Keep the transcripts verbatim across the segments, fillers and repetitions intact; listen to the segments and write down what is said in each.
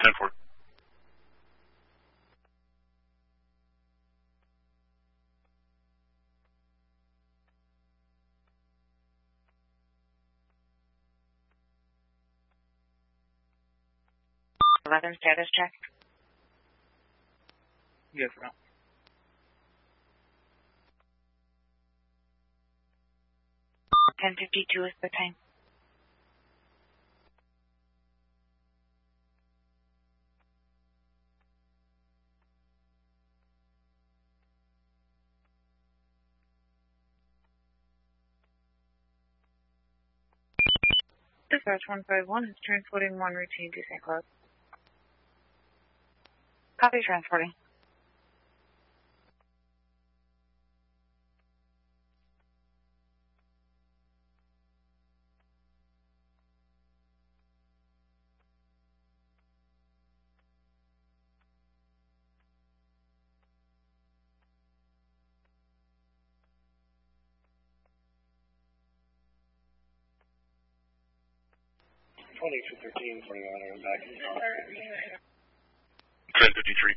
ten four. eleven status check. Yes, ma'am. ten fifty-two is the time. Dispatch one five one is transporting one routine to Saint Cloud. Copy transporting. twenty-two thirteen, forty-one, and back in ten fifty-three.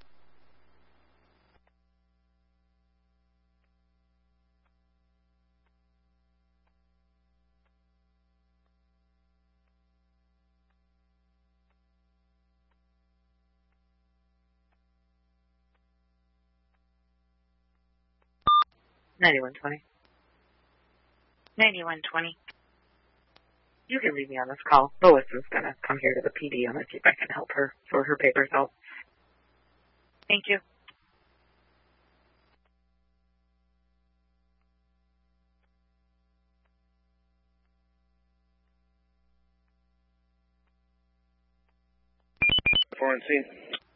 ninety-one twenty. ninety-one twenty. You can leave me on this call. Lois is going to come here to the P D. I'm going to see if I can help her for her papers out. Thank you. Foreign scene.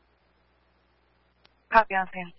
Copy on scene.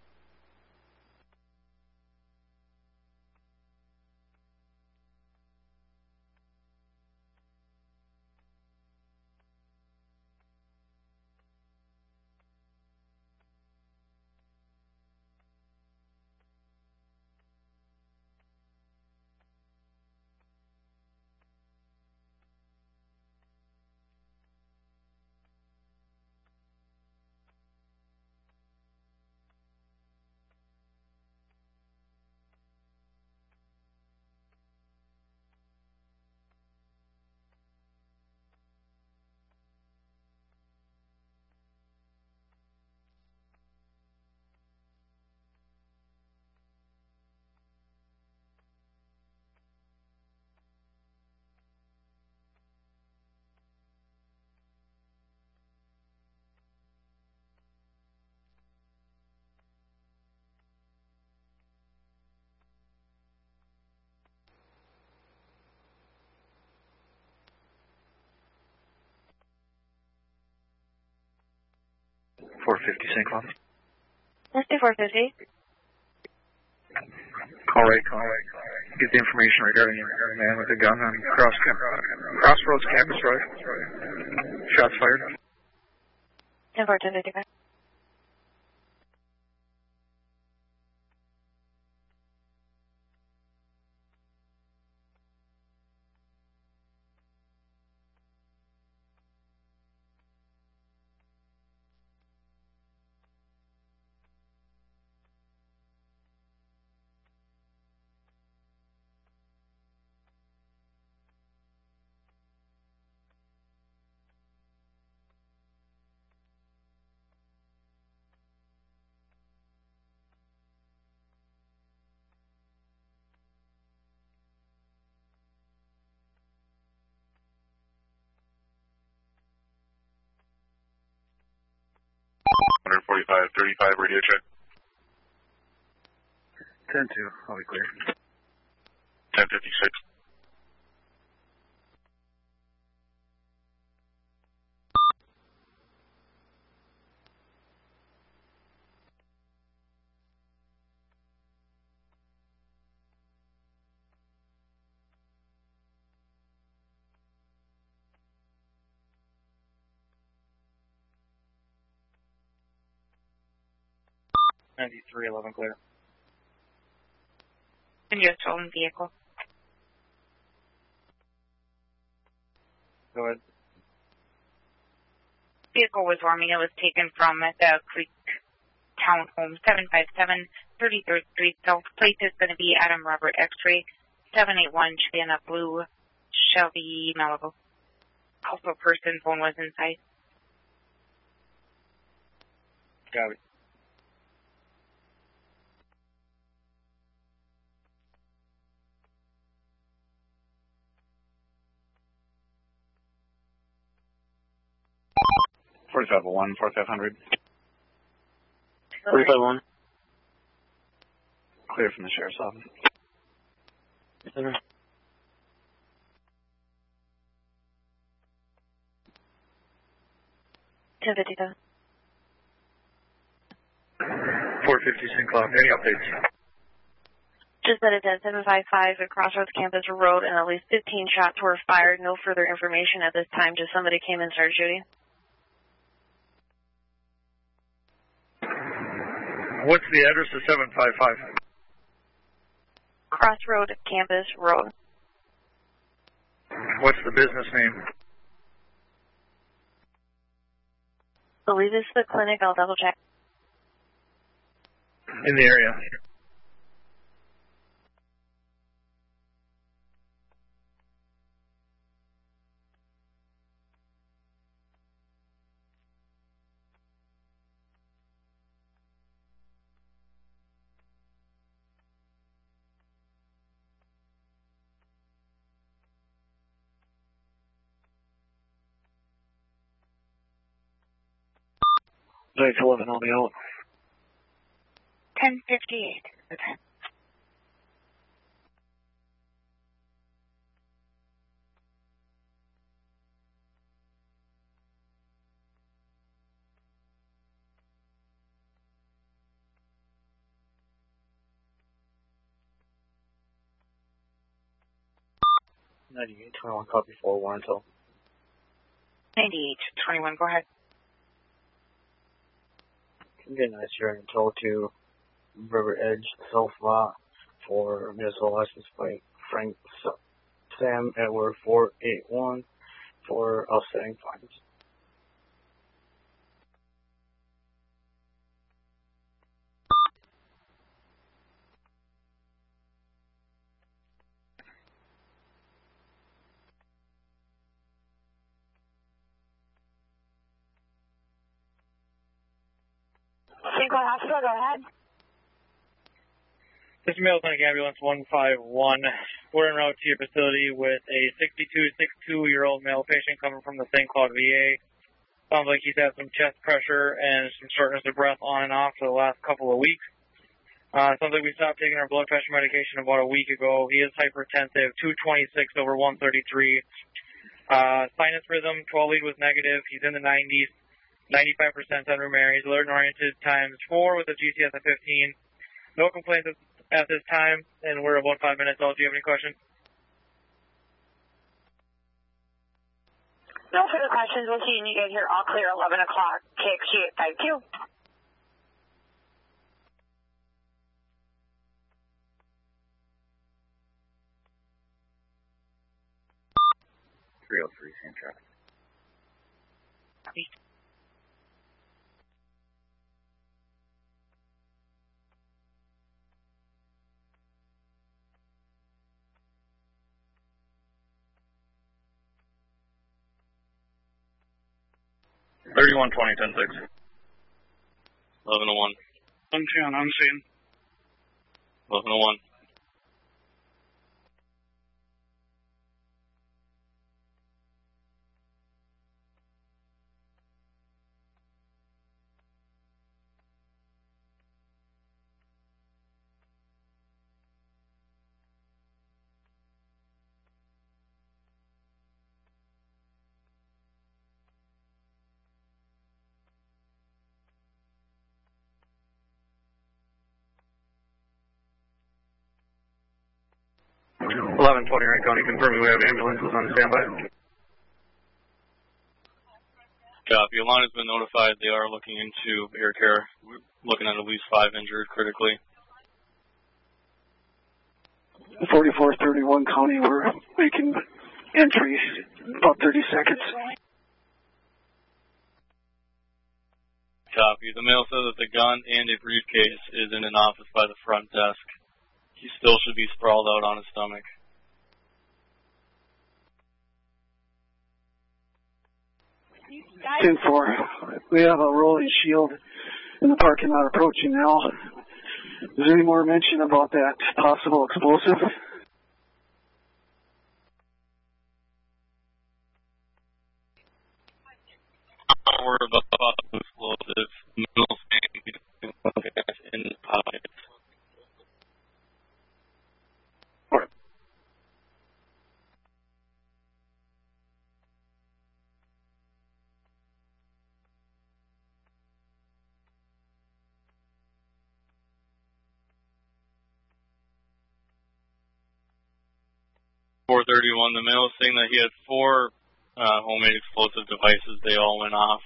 four fifty Saint Cloud. Let's do four fifty. Call right, call right. Get the information regarding a man with a gun on cross, uh, Crossroads Campus Road. Shots fired. ten four, ten fifty-five. one forty-five, thirty-five radio check. ten two, I'll be clear. ten fifty-six. ninety-three eleven clear. And your stolen vehicle. Go ahead. vehicle was warming. It was taken from the Creek Townhome, seven five seven thirty-third Street. South plate is going to be Adam Robert X-ray, seven eight one Savannah Blue, Shelby Malibu. Also, person phone was inside. Got it. forty-five oh one, forty-five hundred. forty-five oh one. Clear from the sheriff's office. Okay. ten fifty-seven. four fifty Sinclair. Any updates? Just that it's at seven five five at Crossroads Campus Road and at least fifteen shots were fired. No further information at this time. Just somebody came and started shooting. What's the address of seven five five? Crossroad Campus Road. What's the business name? I believe it's the clinic. I'll double check. In the area. Nine eleven on the out. ten fifty-eight. Okay. ninety-eight twenty-one, copy four one until. ninety-eight twenty-one, go ahead. Good night, sir. Until to River Edge, Self-Lot for municipal license plate Frank Sam Edward four eight one for offsetting fines. Cinco Hospital, go ahead. This is Mayo Clinic Ambulance one five one. We're en route to your facility with a sixty-two, sixty-two-year-old male patient coming from the Saint Cloud V A. Sounds like he's had some chest pressure and some shortness of breath on and off for the last couple of weeks. Uh, sounds like we stopped taking our blood pressure medication about a week ago. He is hypertensive, two twenty-six over one thirty-three. Uh, sinus rhythm, twelve lead was negative. He's in the nineties. ninety-five percent on room air. He's alert and oriented times four with a G C S of fifteen. No complaints at this time, and we're about five minutes out. Do you have any questions? No further questions. We'll see you guys here all clear eleven o'clock. K X G eight five two. three oh three, same traffic. thirty-one twenty, ten six. eleven oh one. one ten, I'm seeing. eleven oh one. eleven twenty, Wright County, confirming we have ambulances on standby. Copy. Your line has been notified. They are looking into air care. We're looking at at least five injured critically. forty-four thirty-one County, we're making entries. About thirty seconds. Copy. The male says that the gun and a briefcase is in an office by the front desk. He still should be sprawled out on his stomach. ten four. We have a rolling shield in the parking lot approaching now. Is there any more mention about that possible explosive? Not worried about the possible explosive. Middle saying in the pocket. four thirty-one, the male is saying that he had four uh, homemade explosive devices. They all went off.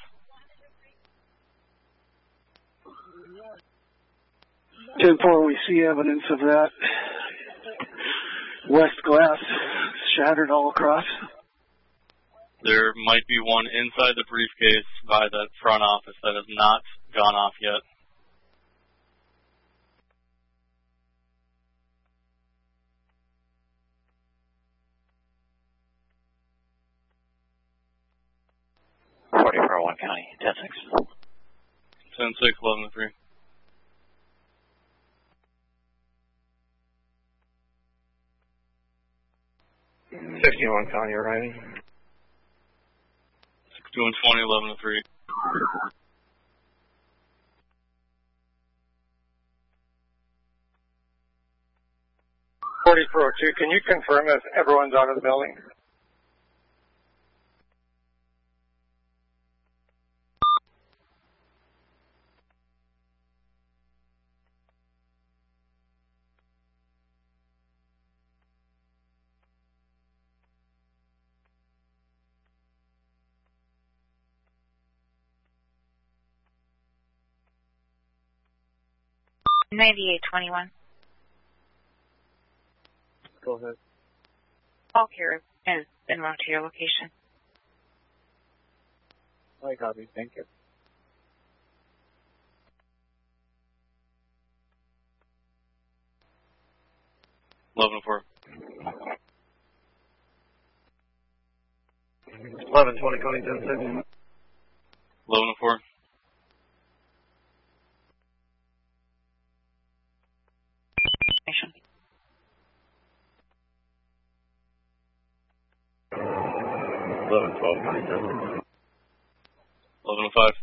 ten four, we see evidence of that. West glass shattered all across. There might be one inside the briefcase by the front office that has not gone off yet. forty-four one County, ten six. ten six, eleven three. sixty-one County arriving. sixty-one twenty, eleven three. forty-four oh two, can you confirm if everyone's out of the building? ninety-eight twenty-one. Go ahead. All care is en route to your location. I copy. Thank you. eleven four. eleven twenty County, ten six. eleven four. eleven twelve County, ten six. eleven five.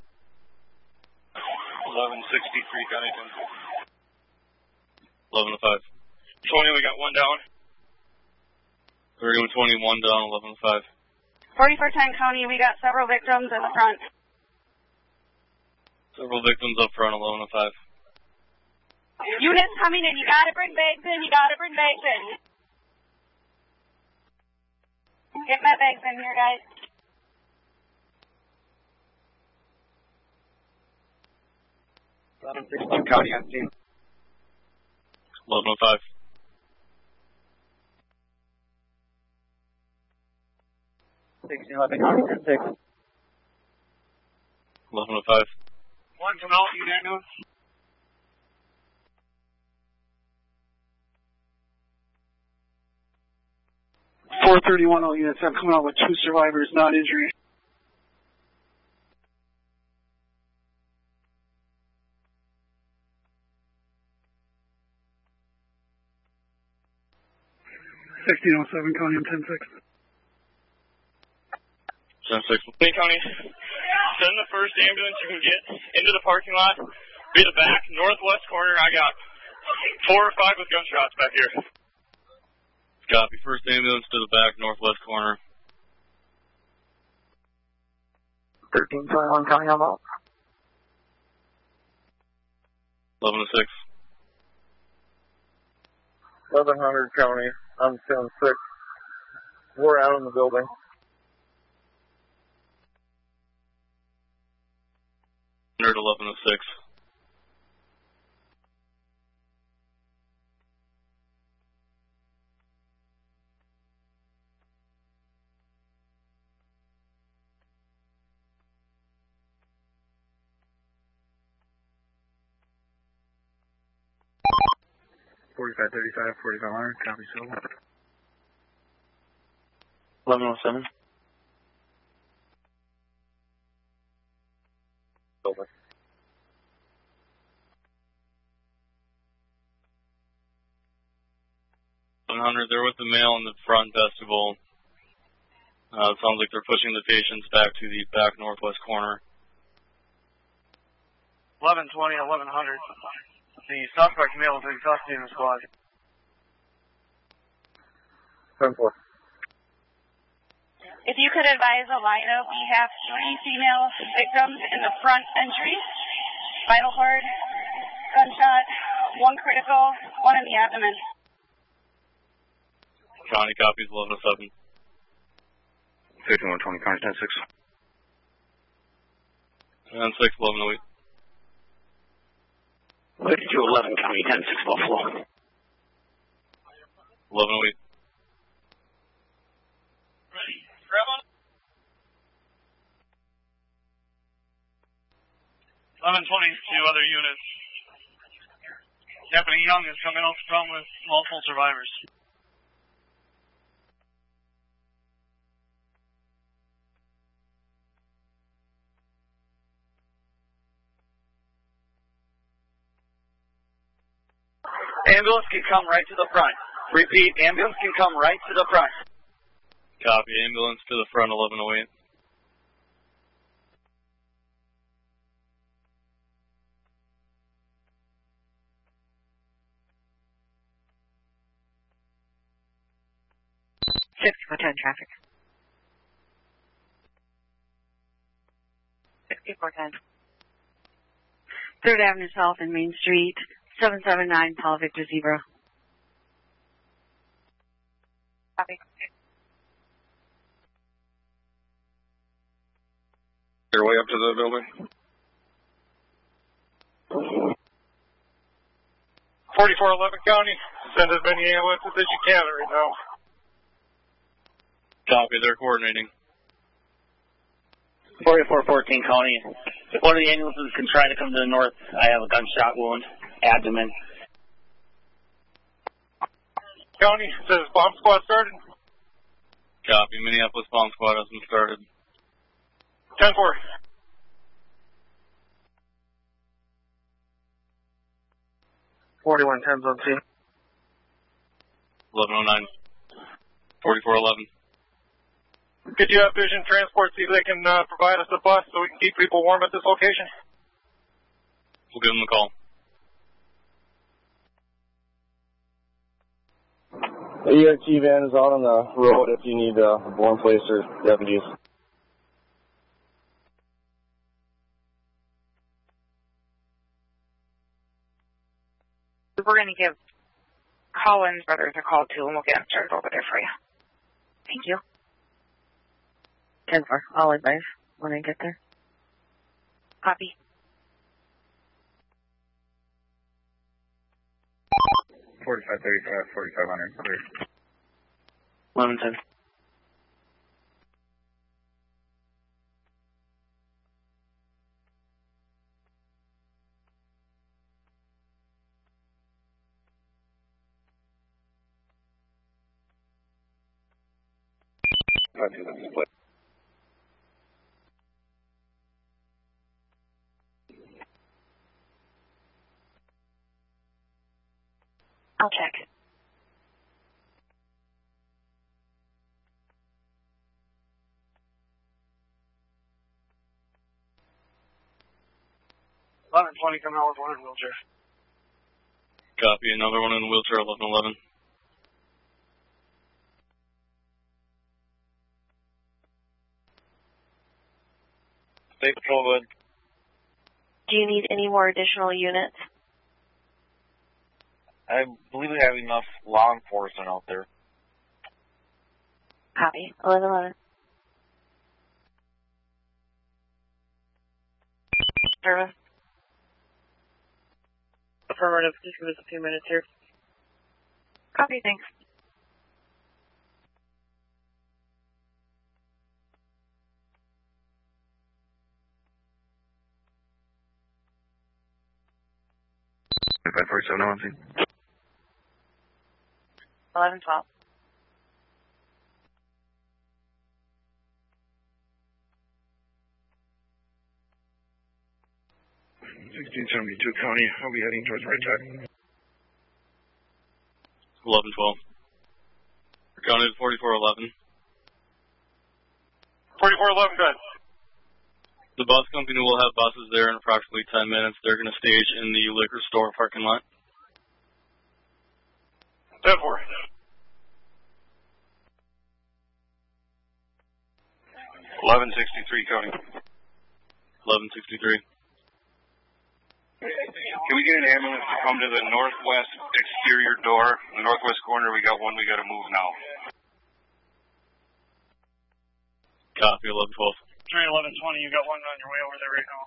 eleven sixty-three County, ten six. eleven five. twenty, we got one down. thirty-one twenty, one down, eleven five. forty-four ten County, we got several victims in the front. Several victims up front, eleven five. Units coming in, you gotta bring bags in, you gotta bring bags in. Get my bags in here, guys. eleven sixteen County on scene. eleven five. sixteen eleven County, ten six. eleven five. One from out, you Daniel. four thirty-one, all units. I'm coming out with two survivors, not injury. sixteen oh seven County, I'm ten six. ten six. Hey, County, send the first ambulance you can get into the parking lot. Be the back northwest corner. I got four or five with gunshots back here. Copy. First ambulance to the back northwest corner. thirteen twenty-one County, I'm out. eleven six. eleven hundred County, I'm ten six. We're out in the building. eleven oh six. forty-five thirty-five, forty-five hundred, copy Silver. eleven oh seven. Silver. one hundred, they're with the male in the front vestibule. Uh, it sounds like they're pushing the patients back to the back northwest corner. eleven twenty, eleven hundred. The suspect male is in custody in the squad. ten four. If you could advise Alina, we have three female victims in the front entry. Vital cord, gunshot, one critical, one in the abdomen. County copies eleven oh seven. fifty-one twenty, County ten six. ten six, eleven oh eight. fifty-two eleven, County ten six, Buffalo. eleven oh eight. Ready. Grab on. eleven twenty, two other units. Deputy Young is coming out front with multiple survivors. Ambulance can come right to the front. Repeat, ambulance can come right to the front. Copy, ambulance to the front, eleven oh eight. sixty-four ten traffic. sixty-four ten. third Avenue South and Main Street, seven seven nine, Paul Victor Zebra. Copy. Your way up to the building. forty-four eleven County, send as many ambulances as you can right now. Copy, they're coordinating. forty-four fourteen County. One of the ambulances can try to come to the north. I have a gunshot wound, abdomen. County, says bomb squad started. Copy, Minneapolis bomb squad has been started. ten four. forty-one ten, zone C. eleven oh nine. forty-four eleven. Could you have Vision Transport see if they can uh, provide us a bus so we can keep people warm at this location? We'll give them a call. The E R T van is out on the road if you need uh, a born place or deputies. We're going to give Collins Brothers a call too, and we'll get them started over there for you. Thank you. ten four, I'll advise when I get there. Copy. forty-five thirty-five, forty-five hundred, clear. eleven ten. Five two, let's split. I'll check. eleven twenty coming out with one in wheelchair. Copy, another one in the wheelchair, eleven eleven. State Patrol, go ahead. Do you need any more additional units? I believe we have enough law enforcement out there. Copy. eleven eleven. Service. Affirmative. Just give us a few minutes here. Copy, thanks. five forty-seven, eleven twelve. sixteen seventy-two County, I'll be heading towards right side. eleven twelve. County to forty-four eleven. forty-four eleven, good. The bus company will have buses there in approximately ten minutes. They're going to stage in the liquor store parking lot. ten four. eleven sixty-three, County. eleven sixty-three. Can we get an ambulance to come to the northwest exterior door? The northwest corner, we got one we got to move now. Copy, eleven twelve. Three eleven twenty, you got one on your way over there right now.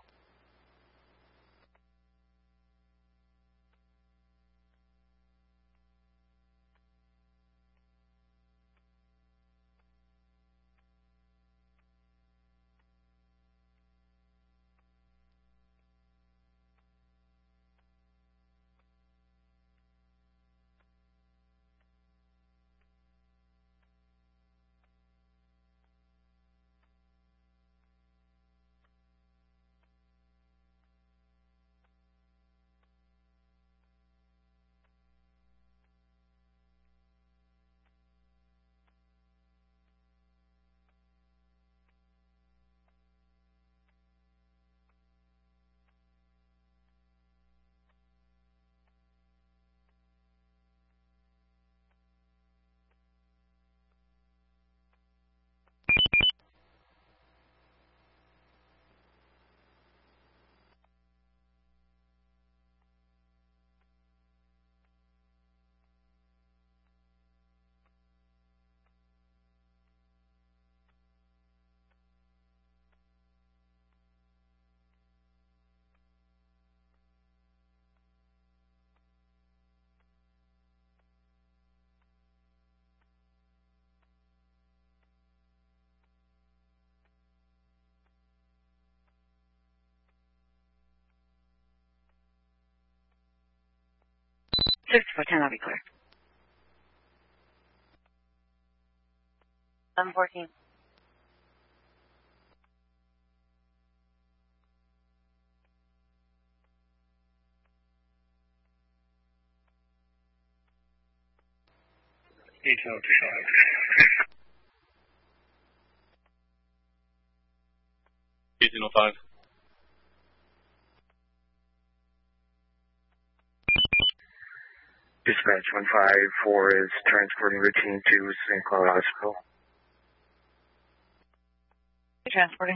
sixty-four ten, I'll be clear. eleven fourteen. eighteen oh five. eighteen oh five. Dispatch one five four is transporting routine to Saint Cloud Hospital. Transporting.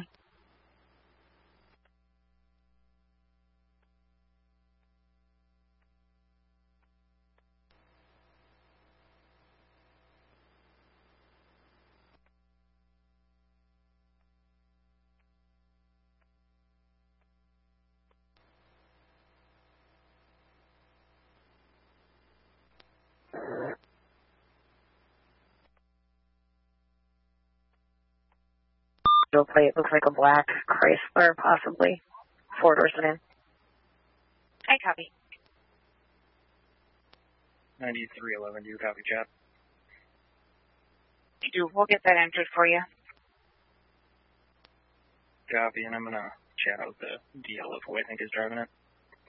Plate looks like a black Chrysler, possibly. Four door sedan. I copy. ninety-three eleven, do you copy, chat? I do. We'll get that entered for you. Copy, and I'm going to chat out the D L of who I think is driving it.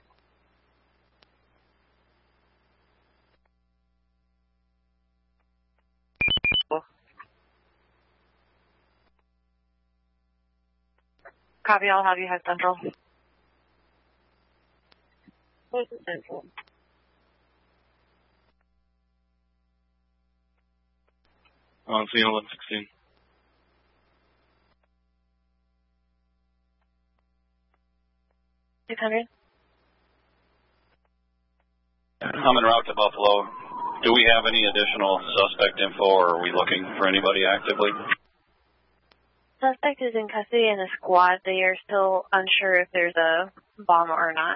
Copy, I'll have you head central. Central. On scene eleven sixteen. six hundred. I'm en route to Buffalo. Do we have any additional suspect info, or are we looking for anybody actively? Suspect is in custody in a squad. They are still unsure if there's a bomb or not.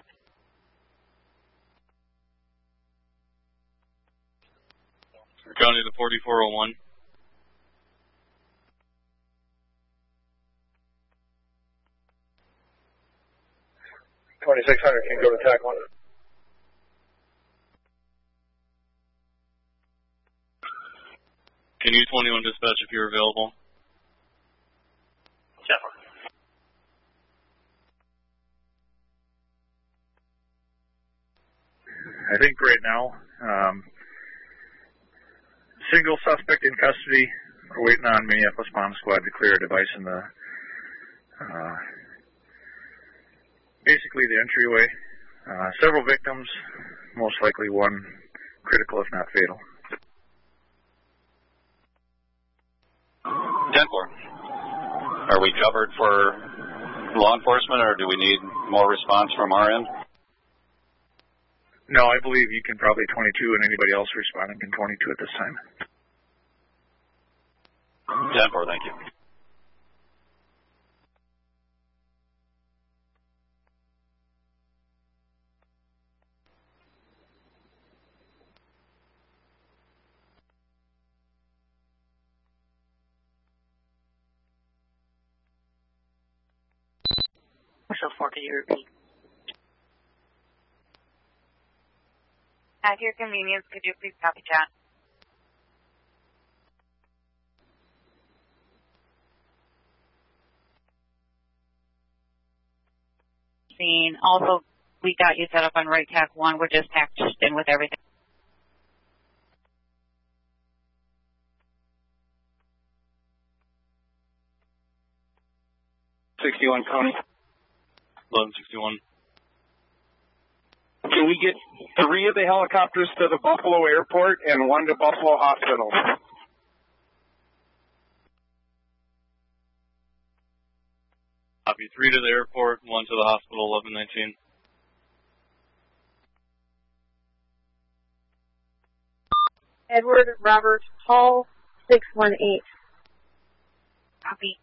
County to forty-four oh one. twenty-six hundred can go to TAC one. U twenty-one dispatch if you're available. ten four. I think right now, um, single suspect in custody. We're waiting on Minneapolis Bomb Squad to clear a device in the, uh, basically the entryway. Uh, several victims, most likely one critical if not fatal. ten four. Are we covered for law enforcement, or do we need more response from our end? No, I believe you can probably twenty-two, and anybody else responding can twenty-two at this time. ten four, thank you. Marshall four, could you repeat? At your convenience, could you please copy chat? Scene. Also, we got you set up on right tack one. We're just tacked in with everything. sixty-one County. eleven sixty-one. Can we get three of the helicopters to the Buffalo Airport and one to Buffalo Hospital? Copy. Three to the airport, one to the hospital, eleven nineteen. Edward Robert Hall, six one eight. Copy.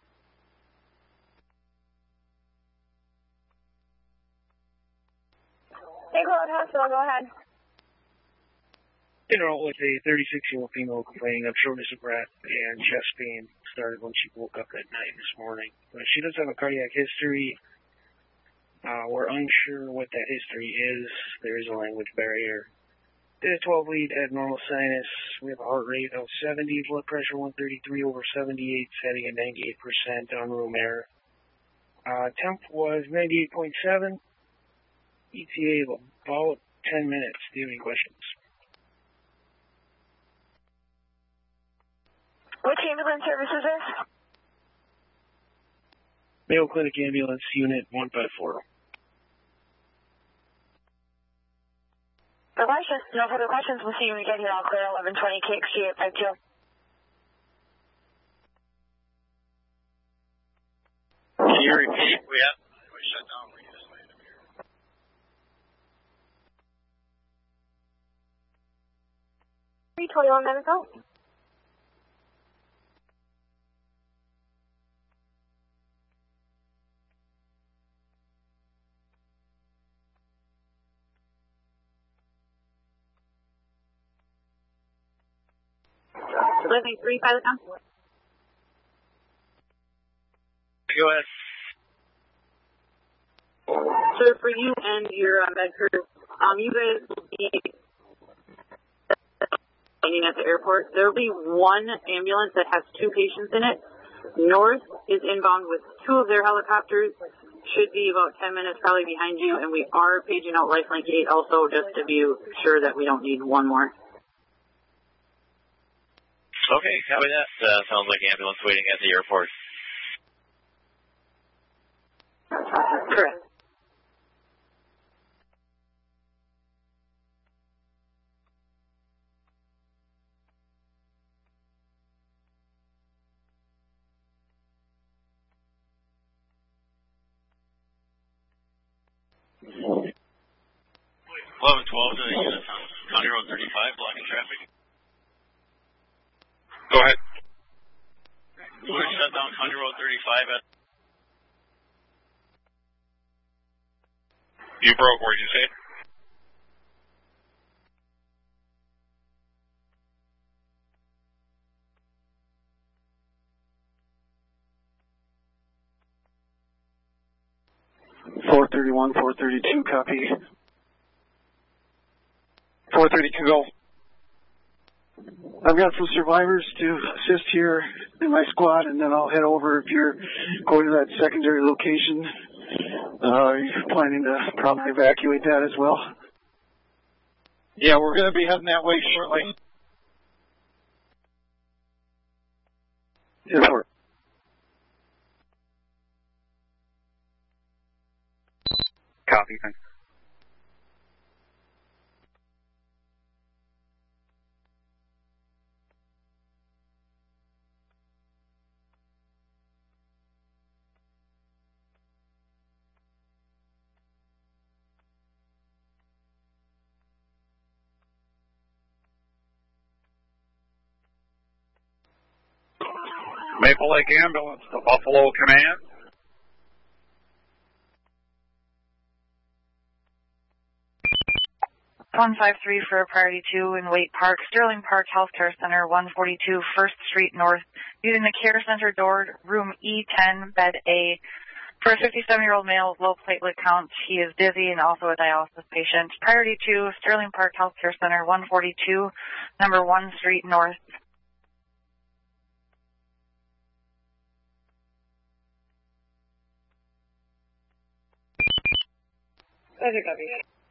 St. Cloud Hospital, go ahead. General with a thirty-six-year-old female complaining of shortness of breath and chest pain started when she woke up at night this morning. Uh, she does have a cardiac history. Uh, we're unsure what that history is. There is a language barrier. Did a twelve lead abnormal sinus. We have a heart rate of seventy, blood pressure one thirty-three over seventy-eight, setting at ninety-eight percent on room air. Uh, temp was ninety-eight point seven. E T A about ten minutes. Do you have any questions? Which ambulance service is this? Mayo Clinic Ambulance Unit one five four. Elisha, no further questions. We'll see you when we get here. I'll clear eleven twenty K X G eight five two. Can you repeat? We have we shut down. We just landed here. three twenty-one minutes out. Living three, pilot down. Go ahead. Sir, for you and your uh, med crew, um, you guys will be landing at the airport. There will be one ambulance that has two patients in it. North is inbound with two of their helicopters. Should be about ten minutes probably behind you, and we are paging out Lifelink eight also just to be sure that we don't need one more. Okay, copy that. Uh, sounds like ambulance waiting at the airport. Correct. eleven twelve to the unit on County Road thirty-five, blocking traffic. Go ahead. We're shut down County Road thirty-five at... You broke, what did you say? four thirty-one, four thirty-two, copy. four thirty-two, go. I've got some survivors to assist here in my squad, and then I'll head over if you're going to that secondary location. Uh, you're planning to probably evacuate that as well. Yeah, we're going to be heading that way shortly. Yes, sir. Copy, thanks. Maple Lake Ambulance to Buffalo Command. one five three for priority two in Waite Park, Sterling Park Healthcare Center, one forty-two First Street North, using the care center door, room E ten, bed A. For a fifty-seven-year-old male with low platelet counts, he is dizzy and also a dialysis patient. Priority two, Sterling Park Healthcare Center, one forty-two, number one Street North. Roger, copy.